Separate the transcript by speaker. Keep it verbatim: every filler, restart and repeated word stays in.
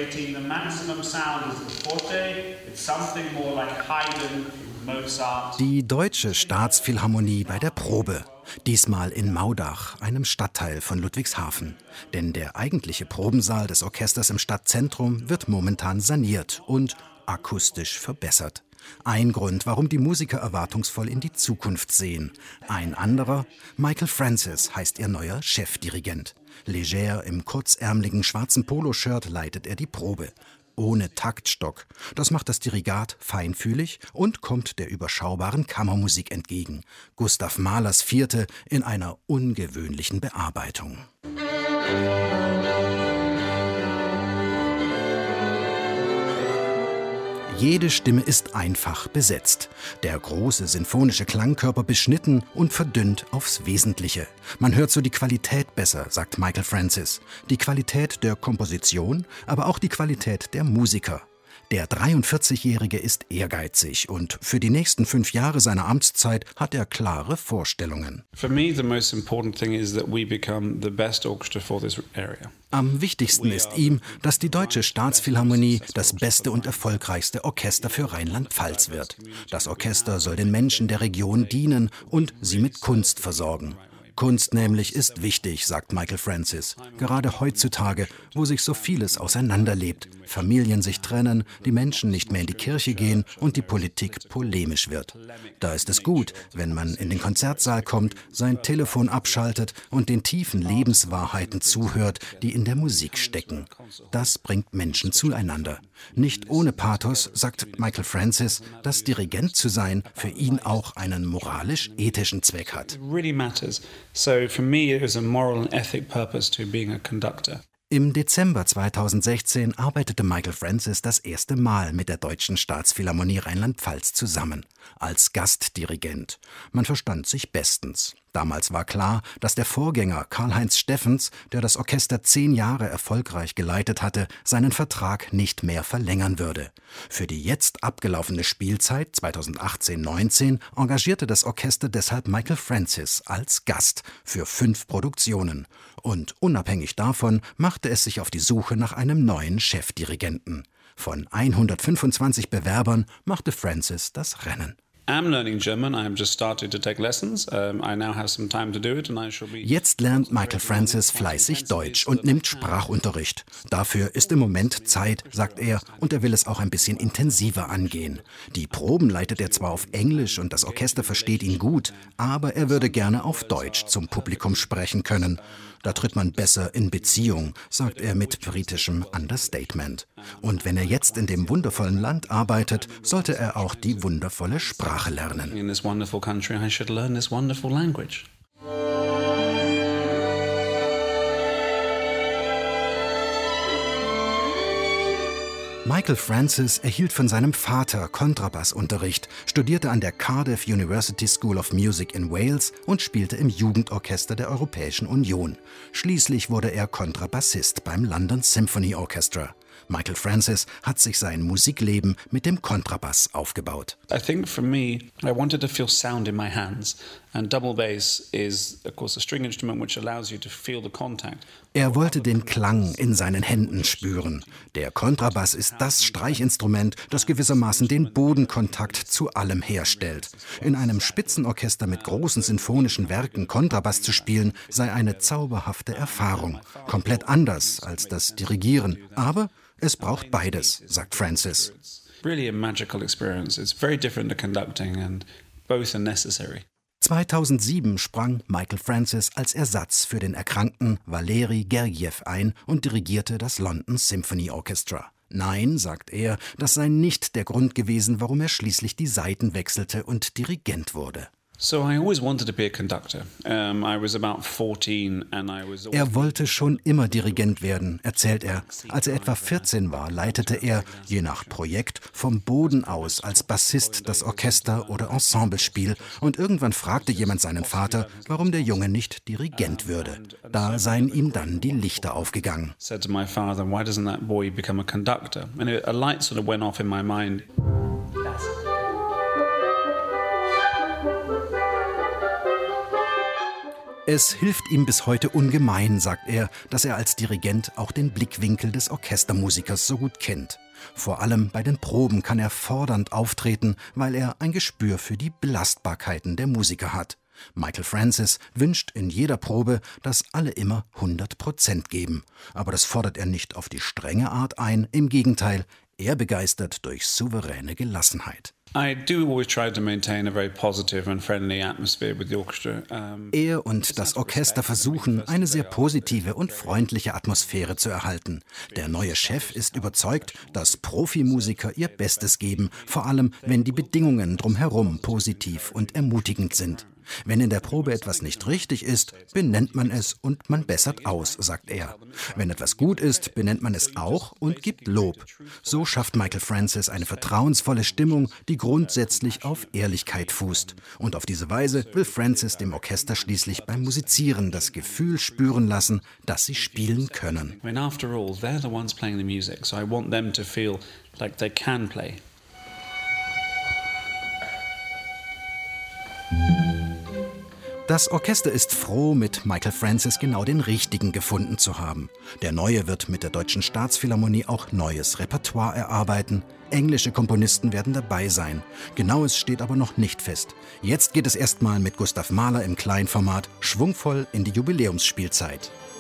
Speaker 1: hitting the maximum sound is the forte. It's something more like Haydn, Mozart.
Speaker 2: Die Deutsche Staatsphilharmonie bei der Probe. Diesmal in Maudach, einem Stadtteil von Ludwigshafen. Denn der eigentliche Probensaal des Orchesters im Stadtzentrum wird momentan saniert und akustisch verbessert. Ein Grund, warum die Musiker erwartungsvoll in die Zukunft sehen. Ein anderer, Michael Francis heißt ihr neuer Chefdirigent. Leger im kurzärmeligen schwarzen Poloshirt leitet er die Probe. Ohne Taktstock. Das macht das Dirigat feinfühlig und kommt der überschaubaren Kammermusik entgegen. Gustav Mahlers Vierte in einer ungewöhnlichen Bearbeitung. Jede Stimme ist einfach besetzt. Der große sinfonische Klangkörper beschnitten und verdünnt aufs Wesentliche. Man hört so die Qualität besser, sagt Michael Francis. Die Qualität der Komposition, aber auch die Qualität der Musiker. Der dreiundvierzigjährige ist ehrgeizig und für die nächsten fünf Jahre seiner Amtszeit hat er klare Vorstellungen.
Speaker 1: For me, the most important thing is that we become the best orchestra for this area.
Speaker 2: Am wichtigsten ist ihm, dass die Deutsche Staatsphilharmonie das beste und erfolgreichste Orchester für Rheinland-Pfalz wird. Das Orchester soll den Menschen der Region dienen und sie mit Kunst versorgen. Kunst nämlich ist wichtig, sagt Michael Francis. Gerade heutzutage, wo sich so vieles auseinanderlebt, Familien sich trennen, die Menschen nicht mehr in die Kirche gehen und die Politik polemisch wird. Da ist es gut, wenn man in den Konzertsaal kommt, sein Telefon abschaltet und den tiefen Lebenswahrheiten zuhört, die in der Musik stecken. Das bringt Menschen zueinander. Nicht ohne Pathos, sagt Michael Francis, dass Dirigent zu sein für ihn auch einen moralisch-ethischen Zweck hat.
Speaker 1: So for me it was a moral and ethic purpose to being a conductor.
Speaker 2: Im Dezember zweitausendsechzehn arbeitete Michael Francis das erste Mal mit der Deutschen Staatsphilharmonie Rheinland-Pfalz zusammen, als Gastdirigent. Man verstand sich bestens. Damals war klar, dass der Vorgänger Karl-Heinz Steffens, der das Orchester zehn Jahre erfolgreich geleitet hatte, seinen Vertrag nicht mehr verlängern würde. Für die jetzt abgelaufene Spielzeit zweitausendachtzehn neunzehn engagierte das Orchester deshalb Michael Francis als Gast für fünf Produktionen. Und unabhängig davon machte es sich auf die Suche nach einem neuen Chefdirigenten. Von hundertfünfundzwanzig Bewerbern machte Francis das Rennen. Jetzt lernt Michael Francis fleißig Deutsch und nimmt Sprachunterricht. Dafür ist im Moment Zeit, sagt er, und er will es auch ein bisschen intensiver angehen. Die Proben leitet er zwar auf Englisch und das Orchester versteht ihn gut, aber er würde gerne auf Deutsch zum Publikum sprechen können. Da tritt man besser in Beziehung, sagt er mit britischem Understatement. Und wenn er jetzt in dem wundervollen Land arbeitet, sollte er auch die wundervolle Sprache lernen.
Speaker 1: In this wonderful country, I should learn this wonderful language.
Speaker 2: Michael Francis erhielt von seinem Vater Kontrabassunterricht, studierte an der Cardiff University School of Music in Wales und spielte im Jugendorchester der Europäischen Union. Schließlich wurde er Kontrabassist beim London Symphony Orchestra. Michael Francis hat sich sein Musikleben mit dem Kontrabass aufgebaut.
Speaker 1: I think for me, I wanted to feel sound in my hands, and double bass is, of course, a string instrument which allows you to feel the contact.
Speaker 2: Er wollte den Klang in seinen Händen spüren. Der Kontrabass ist das Streichinstrument, das gewissermaßen den Bodenkontakt zu allem herstellt. In einem Spitzenorchester mit großen sinfonischen Werken Kontrabass zu spielen, sei eine zauberhafte Erfahrung. Komplett anders als das Dirigieren, aber es braucht beides, sagt Francis.
Speaker 1: Really a magical experience. It's very different to conducting and both are necessary.
Speaker 2: zweitausendsieben sprang Michael Francis als Ersatz für den erkrankten Valery Gergiev ein und dirigierte das London Symphony Orchestra. Nein, sagt er, das sei nicht der Grund gewesen, warum er schließlich die Seiten wechselte und Dirigent wurde.
Speaker 1: So I always wanted to be a conductor. Um, I was about fourteen and I was.
Speaker 2: Er wollte schon immer Dirigent werden, erzählt er. Als er etwa vierzehn war, leitete er, je nach Projekt, vom Boden aus als Bassist das Orchester- oder Ensemblespiel und irgendwann fragte jemand seinen Vater, warum der Junge nicht Dirigent würde. Da seien ihm dann die Lichter aufgegangen.
Speaker 1: Said to my father, why doesn't that boy become a conductor? And a light sort of went off in my mind.
Speaker 2: Es hilft ihm bis heute ungemein, sagt er, dass er als Dirigent auch den Blickwinkel des Orchestermusikers so gut kennt. Vor allem bei den Proben kann er fordernd auftreten, weil er ein Gespür für die Belastbarkeiten der Musiker hat. Michael Francis wünscht in jeder Probe, dass alle immer hundert Prozent geben. Aber das fordert er nicht auf die strenge Art ein, im Gegenteil, er begeistert durch souveräne Gelassenheit.
Speaker 1: I do always try to maintain a very positive and friendly atmosphere with the orchestra. Um,
Speaker 2: Er und das Orchester versuchen, eine sehr positive und freundliche Atmosphäre zu erhalten. Der neue Chef ist überzeugt, dass Profimusiker ihr Bestes geben, vor allem wenn die Bedingungen drumherum positiv und ermutigend sind. Wenn in der Probe etwas nicht richtig ist, benennt man es und man bessert aus, sagt er. Wenn etwas gut ist, benennt man es auch und gibt Lob. So schafft Michael Francis eine vertrauensvolle Stimmung, die grundsätzlich auf Ehrlichkeit fußt. Und auf diese Weise will Francis dem Orchester schließlich beim Musizieren das Gefühl spüren lassen, dass sie spielen können.
Speaker 1: I mean, after all, they're the ones playing the music, so I want them to feel like they can play.
Speaker 2: Das Orchester ist froh, mit Michael Francis genau den Richtigen gefunden zu haben. Der Neue wird mit der Deutschen Staatsphilharmonie auch neues Repertoire erarbeiten. Englische Komponisten werden dabei sein. Genaues steht aber noch nicht fest. Jetzt geht es erstmal mit Gustav Mahler im Kleinformat schwungvoll in die Jubiläumsspielzeit.